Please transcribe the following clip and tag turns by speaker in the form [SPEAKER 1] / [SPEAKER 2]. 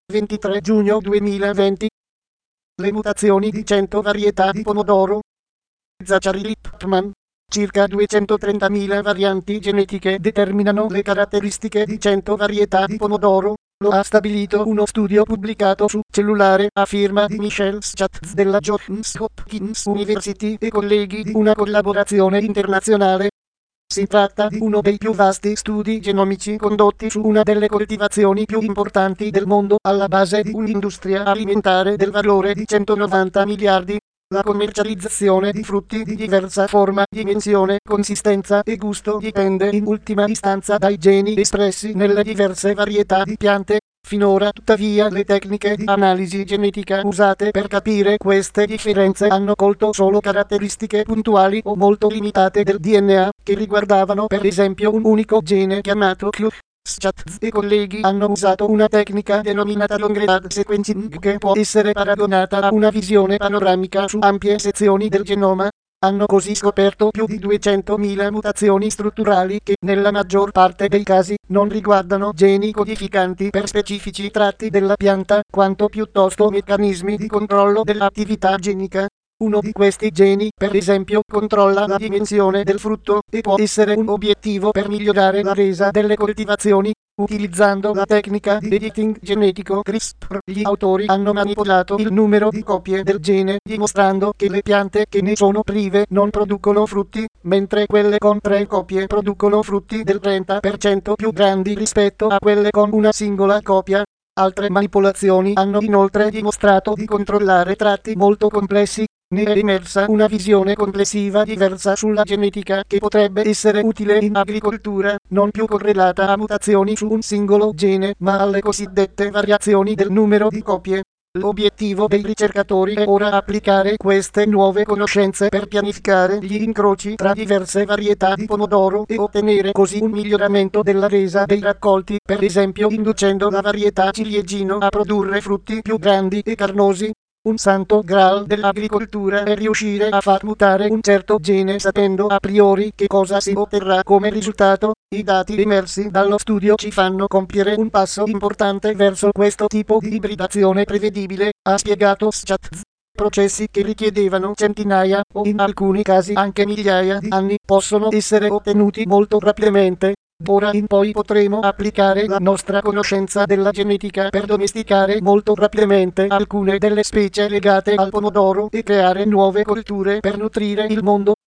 [SPEAKER 1] 23 giugno 2020. Le mutazioni di 100 varietà di pomodoro. Zachary Lippmann. Circa 230.000 varianti genetiche determinano le caratteristiche di 100 varietà di pomodoro. Lo ha stabilito uno studio pubblicato su Cellulare a firma di Michel Schatz della Johns Hopkins University e colleghi di una collaborazione internazionale. Si tratta di uno dei più vasti studi genomici condotti su una delle coltivazioni più importanti del mondo, alla base di un'industria alimentare del valore di 190 miliardi. La commercializzazione di frutti di diversa forma, dimensione, consistenza e gusto dipende in ultima istanza dai geni espressi nelle diverse varietà di piante. Finora, tuttavia, le tecniche di analisi genetica usate per capire queste differenze hanno colto solo caratteristiche puntuali o molto limitate del DNA, che riguardavano per esempio un unico gene chiamato Q. Schatz e colleghi hanno usato una tecnica denominata long-read sequencing che può essere paragonata a una visione panoramica su ampie sezioni del genoma. Hanno così scoperto più di 200.000 mutazioni strutturali che, nella maggior parte dei casi, non riguardano geni codificanti per specifici tratti della pianta, quanto piuttosto meccanismi di controllo dell'attività genica. Uno di questi geni, per esempio, controlla la dimensione del frutto e può essere un obiettivo per migliorare la resa delle coltivazioni. Utilizzando la tecnica di editing genetico CRISPR, gli autori hanno manipolato il numero di copie del gene, dimostrando che le piante che ne sono prive non producono frutti, mentre quelle con 3 copie producono frutti del 30% più grandi rispetto a quelle con una singola copia. Altre manipolazioni hanno inoltre dimostrato di controllare tratti molto complessi. Ne è emersa una visione complessiva diversa sulla genetica che potrebbe essere utile in agricoltura, non più correlata a mutazioni su un singolo gene, ma alle cosiddette variazioni del numero di copie. L'obiettivo dei ricercatori è ora applicare queste nuove conoscenze per pianificare gli incroci tra diverse varietà di pomodoro e ottenere così un miglioramento della resa dei raccolti, per esempio inducendo la varietà ciliegino a produrre frutti più grandi e carnosi. Un santo graal dell'agricoltura è riuscire a far mutare un certo gene sapendo a priori che cosa si otterrà come risultato. I dati emersi dallo studio ci fanno compiere un passo importante verso questo tipo di ibridazione prevedibile, ha spiegato Schatz. Processi che richiedevano centinaia o in alcuni casi anche migliaia di anni possono essere ottenuti molto rapidamente. D'ora in poi potremo applicare la nostra conoscenza della genetica per domesticare molto rapidamente alcune delle specie legate al pomodoro e creare nuove colture per nutrire il mondo.